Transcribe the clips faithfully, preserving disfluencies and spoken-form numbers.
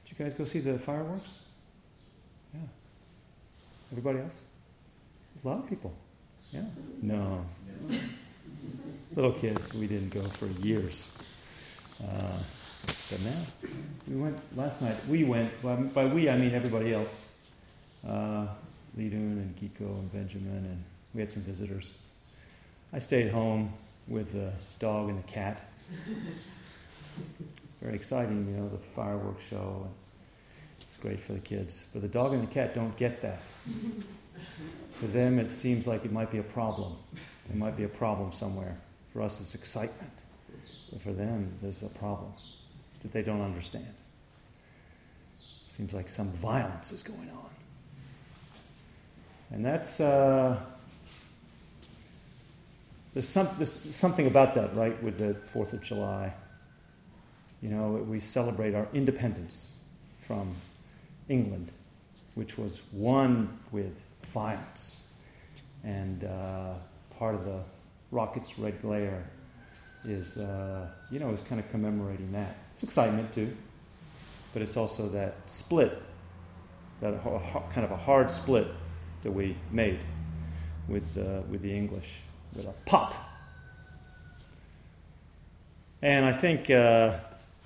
Did you guys go see the fireworks? Yeah. Everybody else? A lot of people. Yeah. No. Little kids, we didn't go for years. Uh, but now, we went last night. We went, well, by we I mean everybody else. Uh, Lidun and Kiko and Benjamin, and we had some visitors. I stayed home with the dog and the cat. Very exciting, you know, the fireworks show. And it's great for the kids. But the dog and the cat don't get that. For them, it seems like it might be a problem. There might be a problem somewhere. For us, it's excitement. But for them, there's a problem that they don't understand. Seems like some violence is going on. And that's, uh, there's, some, there's something about that, right, with the fourth of July. You know, we celebrate our independence from England, which was won with violence. And uh, part of the rocket's red glare is, uh, you know, is kind of commemorating that. It's excitement too, but it's also that split, that kind of a hard split that we made with uh, with the English, with a pop. And I think uh,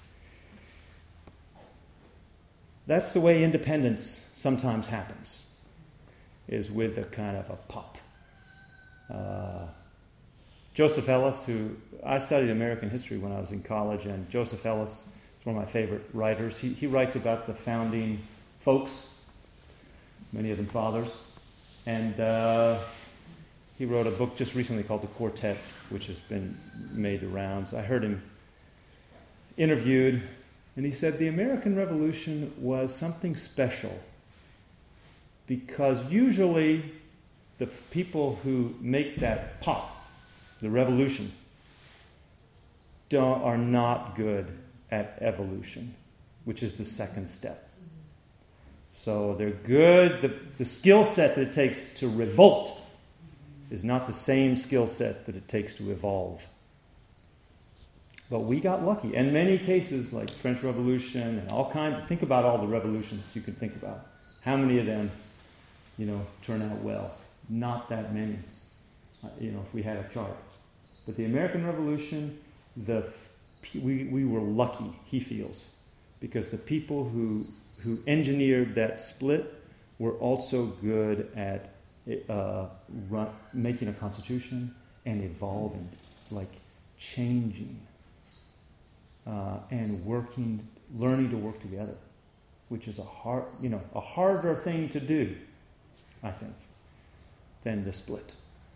that's the way independence sometimes happens, is with a kind of a pop. Uh, Joseph Ellis, who I studied American history when I was in college, and Joseph Ellis is one of my favorite writers. He, he writes about the founding folks, many of them fathers, and uh, he wrote a book just recently called The Quartet, which has been made the rounds. I heard him interviewed, and he said the American Revolution was something special because usually the people who make that pop, the revolution, don't, are not good at evolution, which is the second step. So they're good. The, the skill set that it takes to revolt is not the same skill set that it takes to evolve. But we got lucky. And many cases, like French Revolution and all kinds, think about all the revolutions you can think about. How many of them, you know, turn out well? Not that many, uh, you know, if we had a chart. But the American Revolution, the we we were lucky, he feels, because the people who who engineered that split were also good at uh, run, making a constitution and evolving, like changing uh, and working, learning to work together, which is a hard, you know, a harder thing to do, I think, than the split.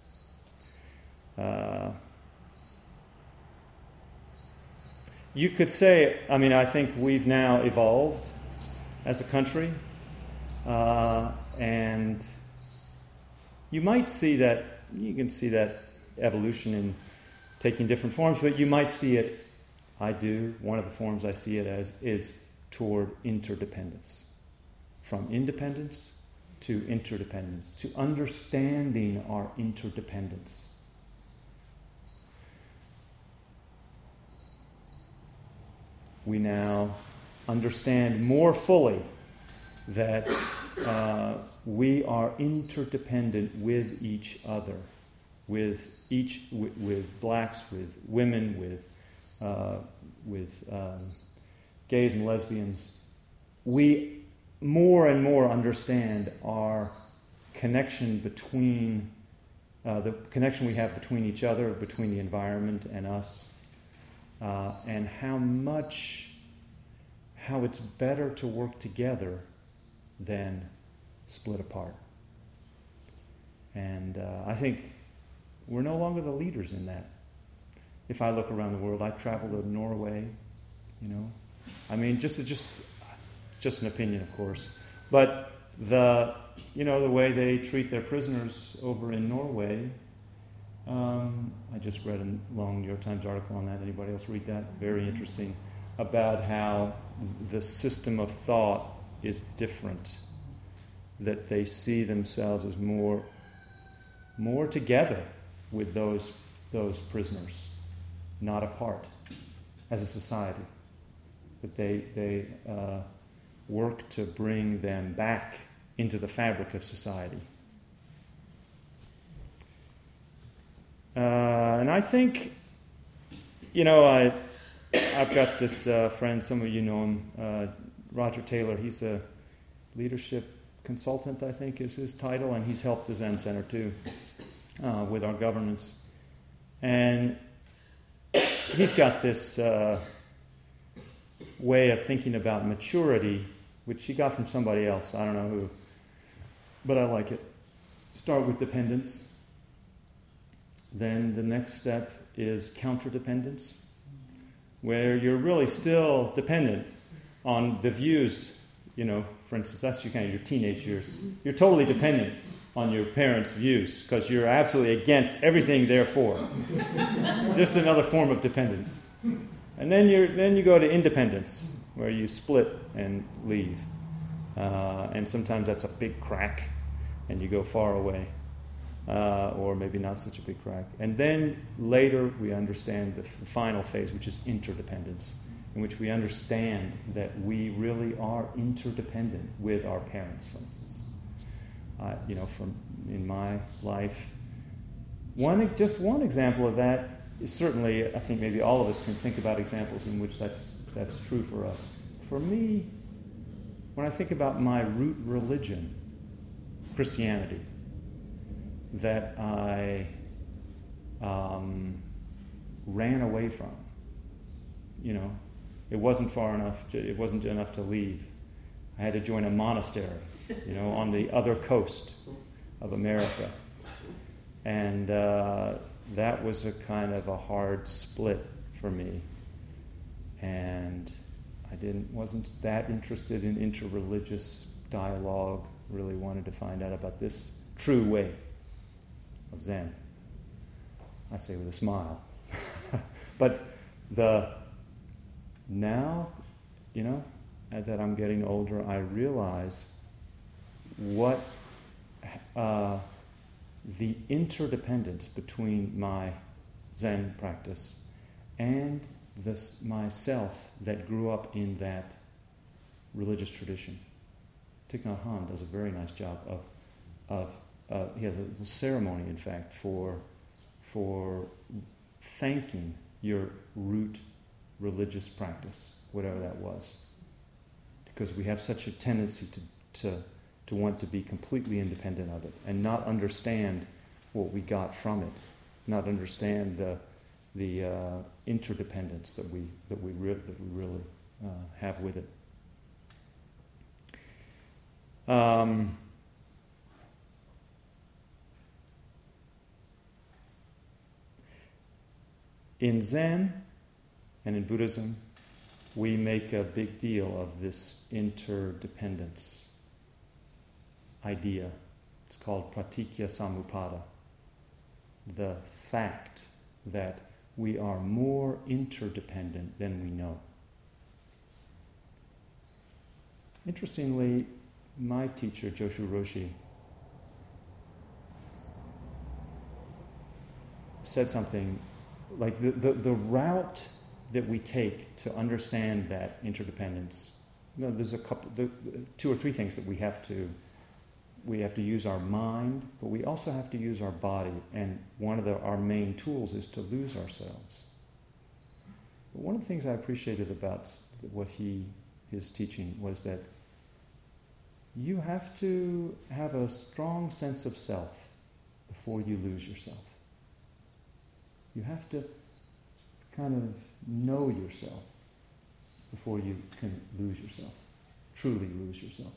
Uh, you could say, I mean, I think we've now evolved as a country, uh, and you might see that, you can see that evolution in taking different forms, but you might see it, I do, one of the forms I see it as is toward interdependence. From independence to interdependence, to understanding our interdependence. We now understand more fully that uh, we are interdependent with each other, with each, with, with blacks, with women, with uh, with um, gays and lesbians. We more and more understand our connection between uh, the connection we have between each other, between the environment and us, uh, and how much. How it's better to work together than split apart. And uh, I think we're no longer the leaders in that. If I look around the world, I travel to Norway, you know. I mean, just just just an opinion, of course. But the you know the way they treat their prisoners over in Norway. Um, I just read a long New York Times article on that. Anybody else read that? Very interesting. About how the system of thought is different, that they see themselves as more, more together with those those prisoners, not apart, as a society. That they they uh, work to bring them back into the fabric of society. Uh, and I think, you know, I, I've got this uh, friend, some of you know him, uh, Roger Taylor. He's a leadership consultant, I think is his title, and he's helped the Zen Center too uh, with our governance. And he's got this uh, way of thinking about maturity, which he got from somebody else, I don't know who, but I like it. Start with dependence. Then the next step is counterdependence, where you're really still dependent on the views, you know, for instance, that's your kind of your teenage years. You're totally dependent on your parents' views because you're absolutely against everything they're for. It's just another form of dependence. And then you then you go to independence, where you split and leave. Uh, and sometimes that's a big crack, and you go far away. Uh, or maybe not such a big crack. And then later we understand the, f- the final phase, which is interdependence, in which we understand that we really are interdependent with our parents, for instance. Uh, you know, from in my life, one just one example of that is certainly, I think maybe all of us can think about examples in which that's that's true for us. For me, when I think about my root religion, Christianity, that I um, ran away from. You know, it wasn't far enough, to, it wasn't enough to leave. I had to join a monastery, you know, on the other coast of America. And uh, that was a kind of a hard split for me. And I didn't wasn't that interested in interreligious dialogue, really wanted to find out about this true way of Zen. I say with a smile. But the now, you know, that I'm getting older, I realize what uh, the interdependence between my Zen practice and this myself that grew up in that religious tradition. Thich Nhat Hanh does a very nice job of of Uh, he has a, a ceremony, in fact, for for thanking your root religious practice, whatever that was, because we have such a tendency to to to want to be completely independent of it and not understand what we got from it, not understand the the uh, interdependence that we that we re- that we really uh, have with it. Um, In Zen and in Buddhism, we make a big deal of this interdependence idea. It's called pratikya samuppada. The fact that we are more interdependent than we know. Interestingly, my teacher, Joshu Roshi, said something like the, the, the route that we take to understand that interdependence. You know, there's a couple, the, two or three things that we have to, we have to use our mind, but we also have to use our body. And one of the, our main tools is to lose ourselves. But one of the things I appreciated about what he, his teaching was that you have to have a strong sense of self before you lose yourself. You have to kind of know yourself before you can lose yourself, truly lose yourself.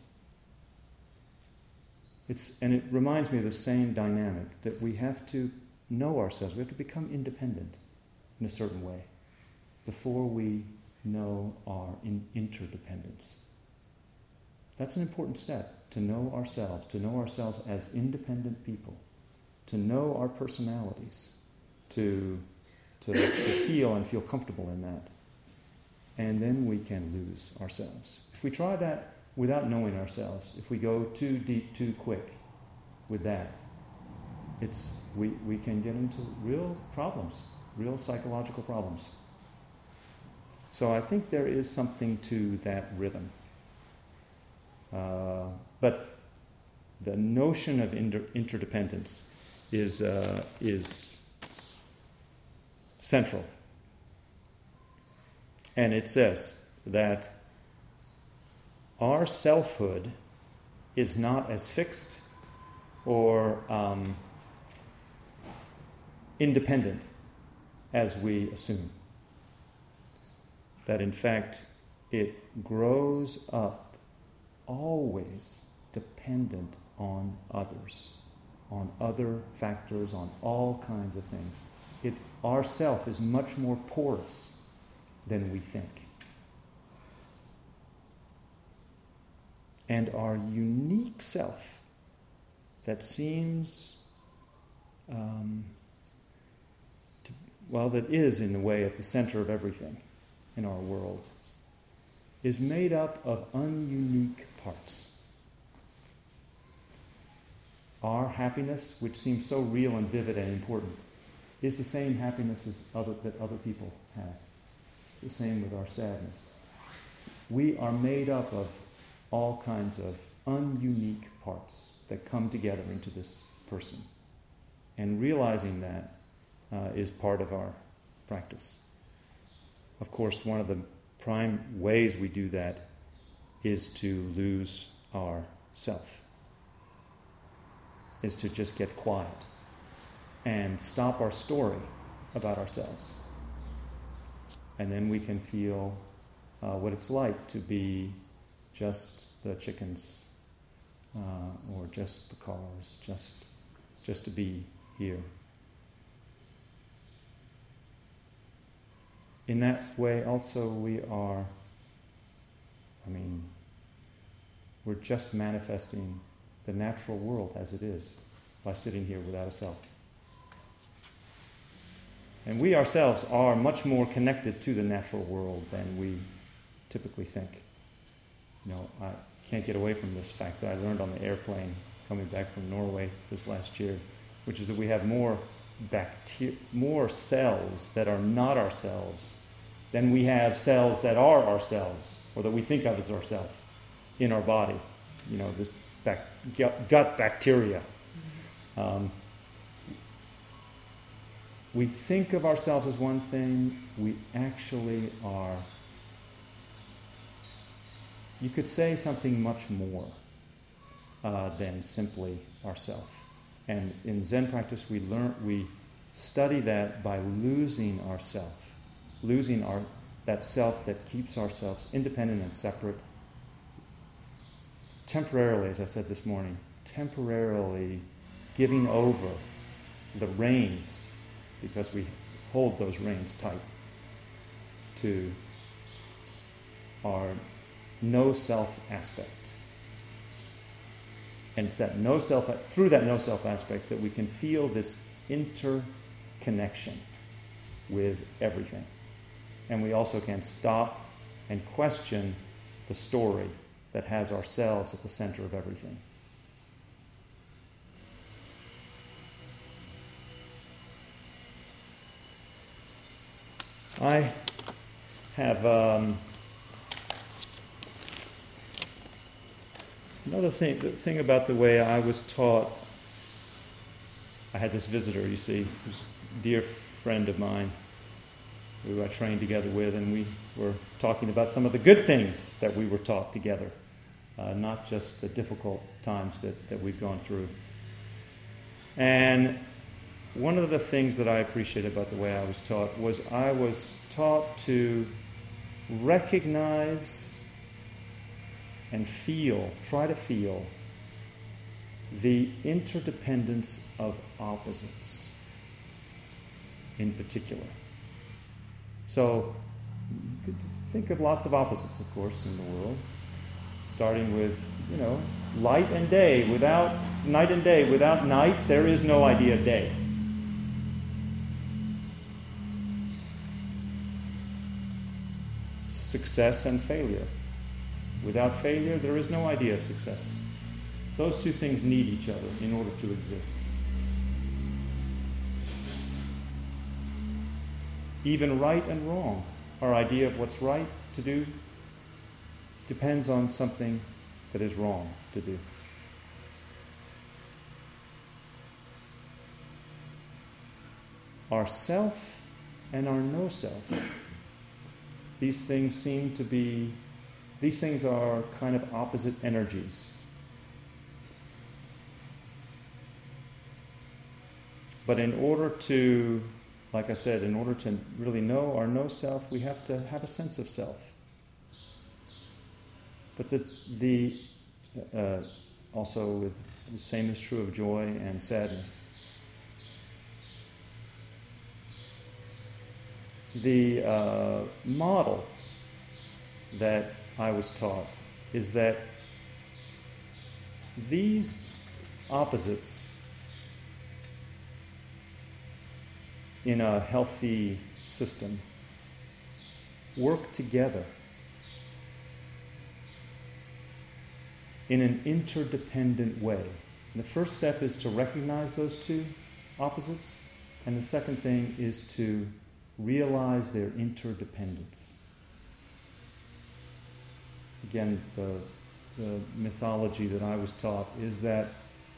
It's, and it reminds me of the same dynamic, that we have to know ourselves. We have to become independent in a certain way before we know our in interdependence. That's an important step, to know ourselves, to know ourselves as independent people, to know our personalities, to, to, to feel and feel comfortable in that. And then we can lose ourselves. If we try that without knowing ourselves, if we go too deep, too quick with that, it's we, we can get into real problems, real psychological problems. So I think there is something to that rhythm. Uh, but the notion of inter- interdependence is uh, is central. And it says that our selfhood is not as fixed or um, independent as we assume. That in fact it grows up always dependent on others, on other factors, on all kinds of things. It, our self is much more porous than we think. And our unique self that seems, um, to, well, that is in a way at the center of everything in our world, is made up of ununique parts. Our happiness, which seems so real and vivid and important, is the same happiness as other, that other people have. The same with our sadness. We are made up of all kinds of ununique parts that come together into this person. And realizing that uh, is part of our practice. Of course, one of the prime ways we do that is to lose our self, is to just get quiet and stop our story about ourselves. And then we can feel uh, what it's like to be just the chickens, uh, or just the cars, just just to be here. In that way also we are, I mean, we're just manifesting the natural world as it is by sitting here without a self. And we ourselves are much more connected to the natural world than we typically think. You know, I can't get away from this fact that I learned on the airplane coming back from Norway this last year, which is that we have more bacteria, more cells that are not ourselves than we have cells that are ourselves, or that we think of as ourselves in our body. You know, this bac- gut bacteria. Um, we think of ourselves as one thing, we actually are, you could say, something much more uh, than simply ourself. And in Zen practice, we learn, we study that by losing ourself, losing our that self that keeps ourselves independent and separate, temporarily, as I said this morning, temporarily giving over the reins, because we hold those reins tight, to our no-self aspect. And it's that no-self, through that no-self aspect that we can feel this interconnection with everything. And we also can stop and question the story that has ourselves at the center of everything. I have um, another thing, the thing about the way I was taught. I had this visitor, you see, who's a dear friend of mine, who I trained together with, and we were talking about some of the good things that we were taught together, uh, not just the difficult times that, that we've gone through. And one of the things that I appreciate about the way I was taught was I was taught to recognize and feel, try to feel, the interdependence of opposites in particular. So you could think of lots of opposites, of course, in the world, starting with, you know, light and day. Without night and day, without night, there is no idea of day. Success and failure. Without failure, there is no idea of success. Those two things need each other in order to exist. Even right and wrong, our idea of what's right to do depends on something that is wrong to do. Our self and our no self, these things seem to be, these things are kind of opposite energies. But in order to, like I said, in order to really know our no self, we have to have a sense of self. But the, the uh, also with, the same is true of joy and sadness. The uh, model that I was taught is that these opposites in a healthy system work together in an interdependent way. And the first step is to recognize those two opposites, and the second thing is to realize their interdependence. Again, the, the mythology that I was taught is that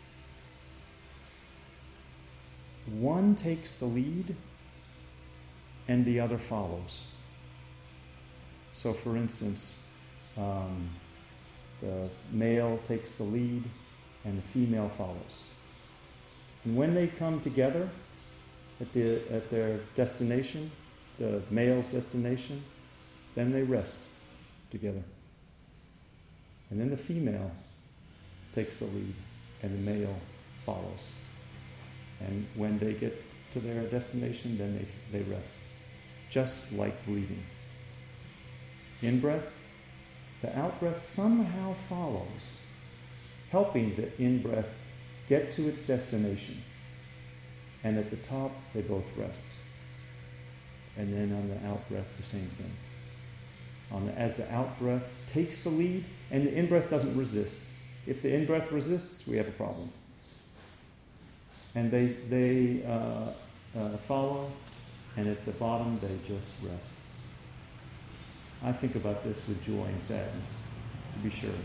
one takes the lead and the other follows. So, for instance, um, the male takes the lead and the female follows. And when they come together at the at their destination, the male's destination, then they rest together. And then the female takes the lead and the male follows. And when they get to their destination, then they they rest. Just like breathing. In-breath, the out-breath somehow follows, helping the in-breath get to its destination. And at the top, they both rest. And then on the out-breath, the same thing. On the, as the out-breath takes the lead, and the in-breath doesn't resist. If the in-breath resists, we have a problem. And they, they uh, uh, follow, and at the bottom, they just rest. I think about this with joy and sadness, to be sure.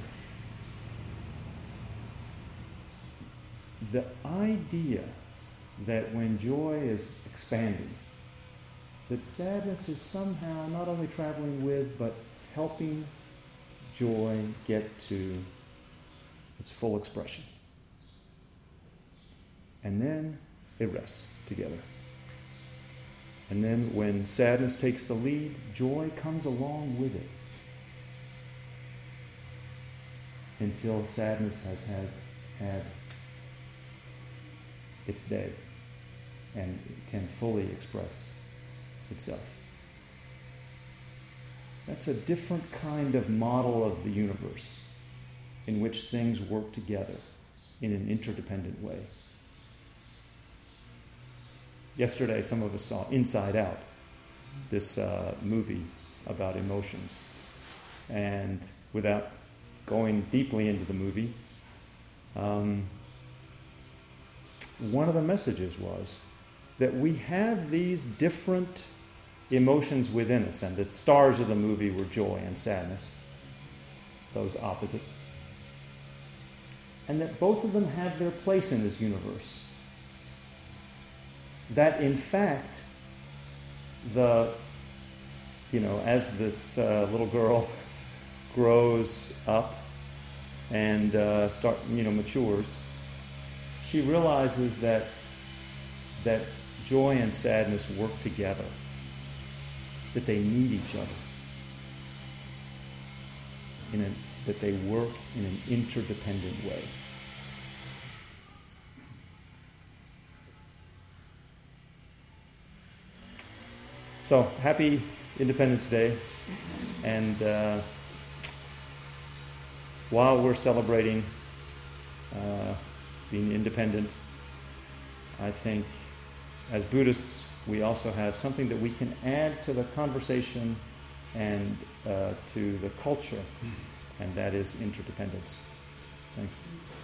The idea that when joy is expanding, that sadness is somehow not only traveling with, but helping joy get to its full expression. And then they rest together. And then when sadness takes the lead, joy comes along with it. Until sadness has had, had its day and can fully express itself. That's a different kind of model of the universe in which things work together in an interdependent way. Yesterday, some of us saw Inside Out, this uh, movie about emotions. And without going deeply into the movie, um, one of the messages was that we have these different emotions within us, and the stars of the movie were joy and sadness, those opposites. And that both of them have their place in this universe. That in fact, the, you know, as this uh, little girl grows up and uh, start, you know, matures, she realizes that that joy and sadness work together, that they need each other, in a, that they work in an interdependent way. So, happy Independence Day, and uh, while we're celebrating uh, being independent, I think as Buddhists we also have something that we can add to the conversation and uh, to the culture, and that is interdependence. Thanks.